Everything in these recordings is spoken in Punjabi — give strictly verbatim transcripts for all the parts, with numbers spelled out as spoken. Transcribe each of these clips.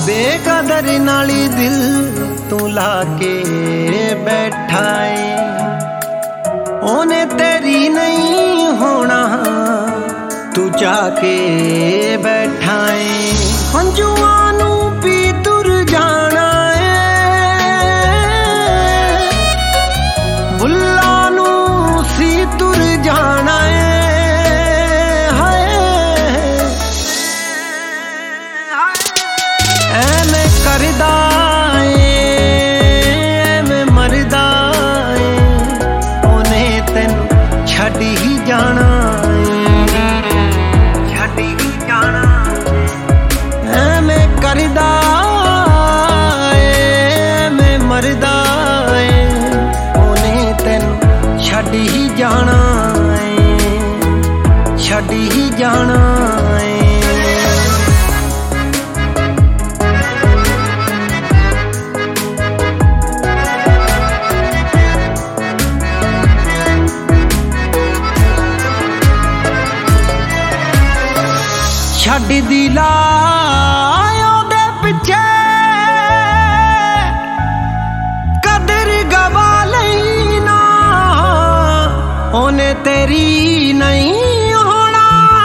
बेकदर नाली दिल तू लाके बैठा है, ओने तेरी नहीं होना तू जाके बैठा है। हंजुआं नू पी तुर जाना है, बुल्ला नू सी तुर जाना है। ਐਵੇਂ ਕਰਦਾ ਏ ਐਵੇਂ ਮਰਦਾ ਏ, ਉਹਨੇ ਤੈਨੂੰ ਛੱਡ ਹੀ ਜਾਣਾ ਏ, ਛੱਡ ਹੀ ਜਾਣਾ। ਐਵੇਂ ਕਰਦਾ ਏ ਐਵੇਂ ਮਰਦਾ ਏ, ਉਹਨੇ ਤੈਨੂੰ ਛੱਡ ਹੀ ਜਾਣਾ ਏ, ਛੱਡ ਹੀ ਜਾਣਾ ਏ। ਛੱਡ ਦੀ ਲਾ ਉਹਦੇ ਪਿੱਛੇ ਕਦਰ ਗਵਾ ਲਈ ਨਾ, ਉਹਨੇ ਤੇਰੀ ਨਹੀਂ ਹੋਣਾ।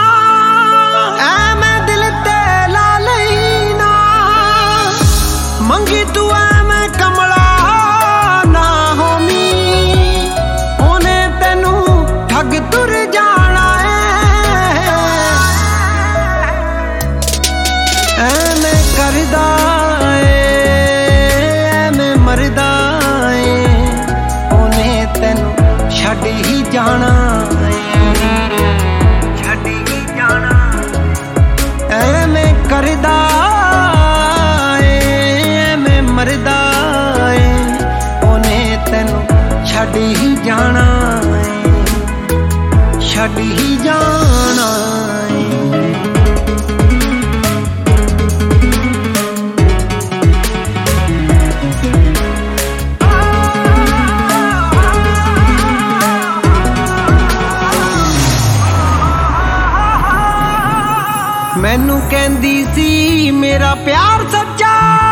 ਐਵੇਂ ਦਿਲ ਤੇ ਲਾ ਲਈ ਨਾ, ਮੰਗੀ ਤੂੰ ਐਵੇਂ ਕਮਲਾ ਨਾ ਹੋਵੀ, ਉਹਨੇ ਤੈਨੂੰ ਠੱਗ ਤੁਰ ਜਾਣਾ ਐਵੇਂ ਕਰਦਾ ਏ ਐਵੇਂ ਮਰਦਾ ਏ, ਉਹਨੇ ਤੈਨੂੰ ਛੱਡ ਹੀ ਜਾਣਾ ਏ, ਛੱਡ ਹੀ ਜਾਣਾ। ਐਵੇਂ ਕਰਦਾ ਏ ਐਵੇਂ ਮਰਦਾ ਏ, ਉਹਨੇ ਤੈਨੂੰ ਛੱਡ ਹੀ ਜਾਣਾ ਏ, ਛੱਡ ਹੀ ਜਾਣਾ ਏ। ਮੈਨੂੰ ਕਹਿੰਦੀ ਸੀ ਮੇਰਾ ਪਿਆਰ ਸੱਚਾ,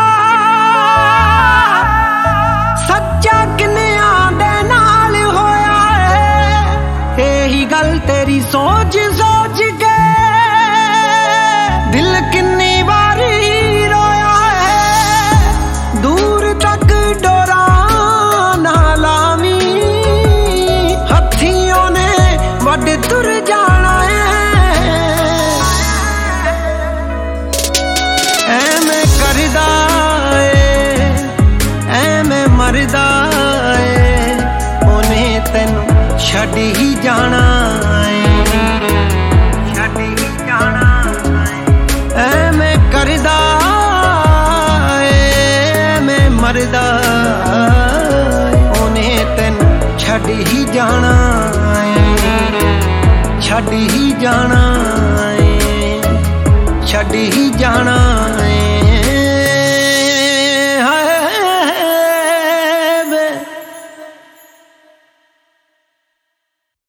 ਸੱਚਾ ਕਿੰਨਿਆਂ ਦੇ ਨਾਲ ਹੋਇਆ ਏ। ਇਹੀ ਗੱਲ ਤੇਰੀ ਸੋਚ ਸੋਚ ਕੇ ਦਿਲ ਕਿੰਨੀ ਵਾਰੀ ਰੋਇਆ ਏ। ਦੂਰ ਤੱਕ ਡੋਰਾਂ ਨਾ ਲਾਵੀਂ, ਹੱਥੀਂ ਉਹਨੇ ਵੱਢ ਤੁਰ ਜਾਣਾ ਏ। ਐਵੇਂ ਕਰਦਾ ਏ ਐਵੇਂ ਮਰਦਾ ਏ, ਉਹਨੇ ਤੈਨੂੰ ਛੱਡ ਹੀ ਜਾਣਾ ਏ, ਛੱਡ ਹੀ ਜਾਣਾ ਏ। ਐਵੇਂ ਕਰਦਾ ਏ ਐਵੇਂ ਮਰਦਾ ਏ, ਉਹਨੇ ਤੈਨੂੰ ਛੱਡ ਹੀ ਜਾਣਾ ਏ, ਛੱਡ ਹੀ ਜਾਣਾ ਏ, ਛੱਡ ਹੀ ਜਾਣਾ।